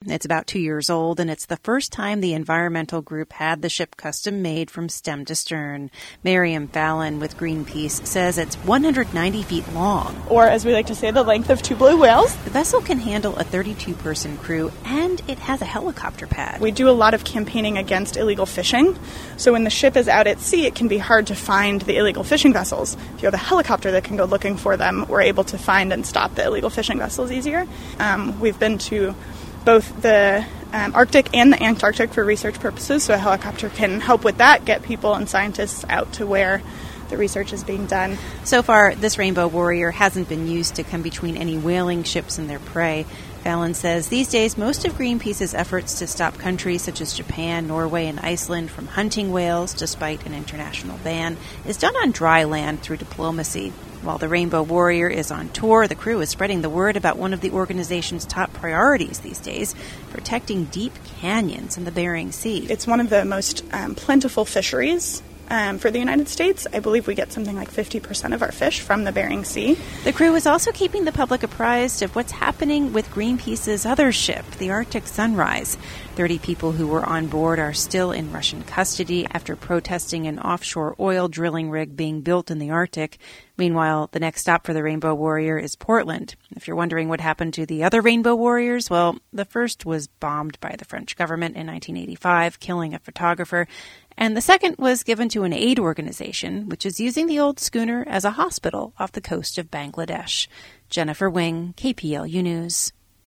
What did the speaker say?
It's about 2 years old, and it's the first time the environmental group had the ship custom made from stem to stern. Miriam Fallon with Greenpeace says it's 190 feet long. Or, as we like to say, the length of two blue whales. The vessel can handle a 32-person crew, and it has a helicopter pad. We do a lot of campaigning against illegal fishing, so when the ship is out at sea, it can be hard to find the illegal fishing vessels. If you have a helicopter that can go looking for them, we're able to find and stop the illegal fishing vessels easier. We've been to both the Arctic and the Antarctic for research purposes, so a helicopter can help with that, get people and scientists out to where the research is being done. So far, this Rainbow Warrior hasn't been used to come between any whaling ships and their prey. Fallon says these days most of Greenpeace's efforts to stop countries such as Japan, Norway, and Iceland from hunting whales, despite an international ban, is done on dry land through diplomacy. While the Rainbow Warrior is on tour, the crew is spreading the word about one of the organization's top priorities these days, protecting deep canyons in the Bering Sea. It's one of the most plentiful fisheries for the United States. I believe we get something like 50% of our fish from the Bering Sea. The crew is also keeping the public apprised of what's happening with Greenpeace's other ship, the Arctic Sunrise. 30 people who were on board are still in Russian custody after protesting an offshore oil drilling rig being built in the Arctic. Meanwhile, the next stop for the Rainbow Warrior is Portland. If you're wondering what happened to the other Rainbow Warriors, well, the first was bombed by the French government in 1985, killing a photographer. And the second was given to an aid organization, which is using the old schooner as a hospital off the coast of Bangladesh. Jennifer Wing, KPLU News.